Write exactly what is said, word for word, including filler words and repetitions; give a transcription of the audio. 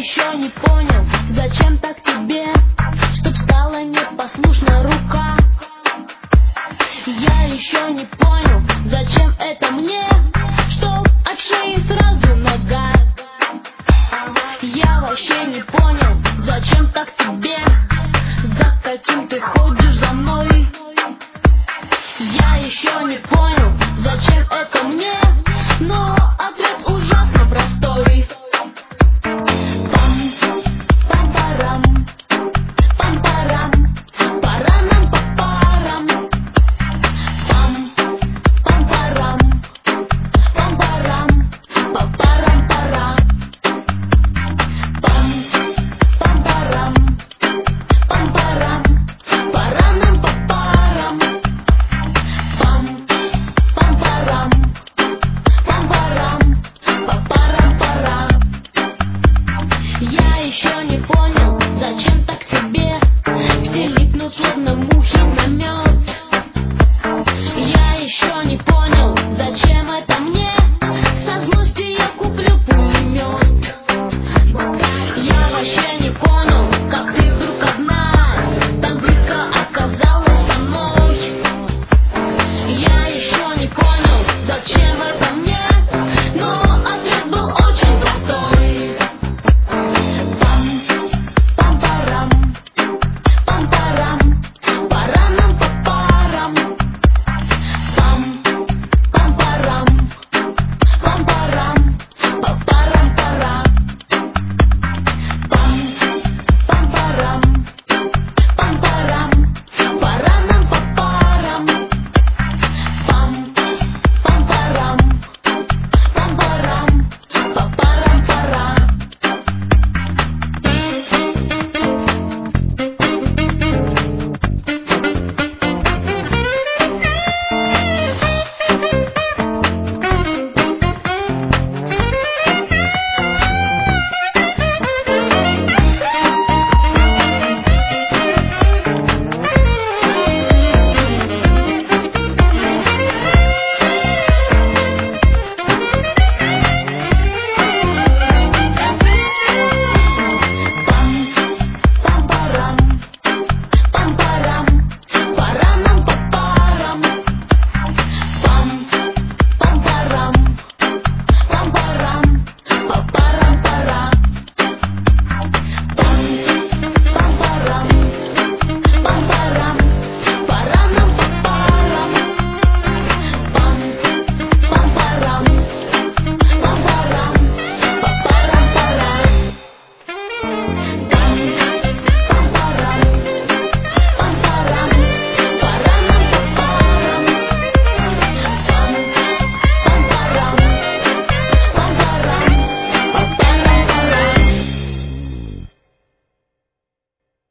еще не понял, зачем так тебе, чтоб стала непослушна рука. Я еще не понял, зачем это мне, чтоб от шеи сразу нога. Я вообще не понял, зачем так тебе, за каким ты ходишь за мной. Я еще не понял, зачем это мне, но ответ ужасно простой. Пам-пам-парам, пам-парам, пора нам по парам. Пам-пам-парам, пам-парам, по парам пора. Пам-пам-парам, пам-парам, пора нам по парам. Пам-пам-парам, пам-парам, по парам пора. Я еще не понял,